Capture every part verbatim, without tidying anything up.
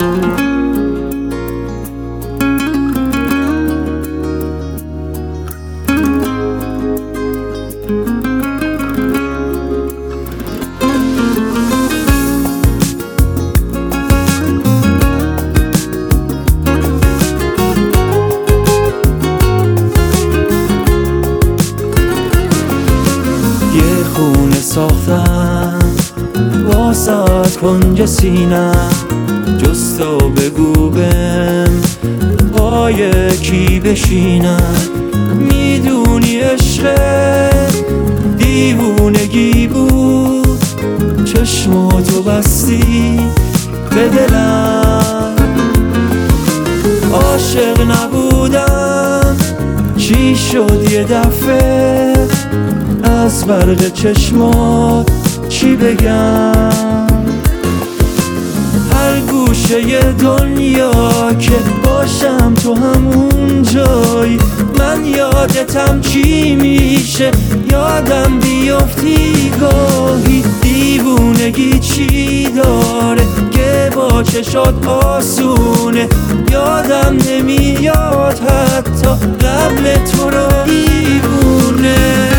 یه خونه ساختم واسه کنج سینم، جست و بگو بهم پای کی بشینم. میدونی عشق دیوونگی بود، چشماتو بستی به دلم. عاشق نبودم چی شد یه دفعه، از برق چشمات چی بگم. هر گوشه دنیا که باشم تو همون جایی، من یادتم چی میشه یادم بیفتی گاهی. دیوونگی چی داره که با چشات آسونه، یادم نمیاد حتی قبل تو رو دیوونه.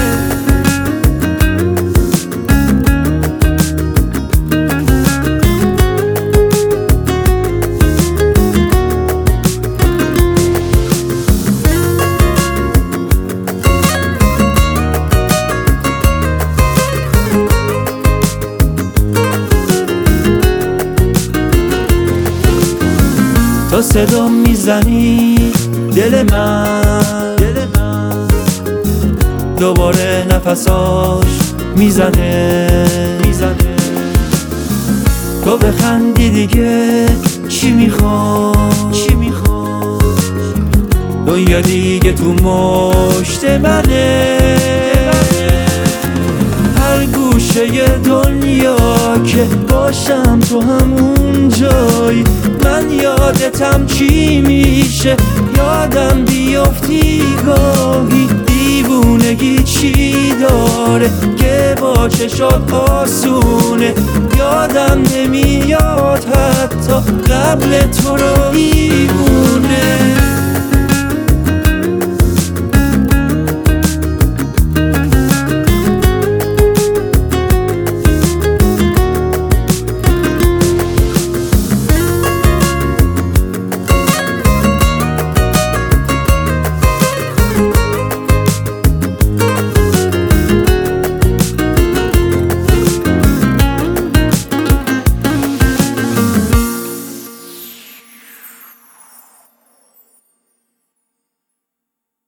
تو صدا میزنی دل من، دوباره نفساش میزنه. تو بخندی دیگه چی میخواد، دنیا دیگه تو مشت منه. هر گوشه دنیا که باشم تو همون جایی، من یادتم چی میشه یادم بیفتی گاهی. دیوونگی چی داره که با چشات آسونه، یادم نمیاد حتی قبل تو رو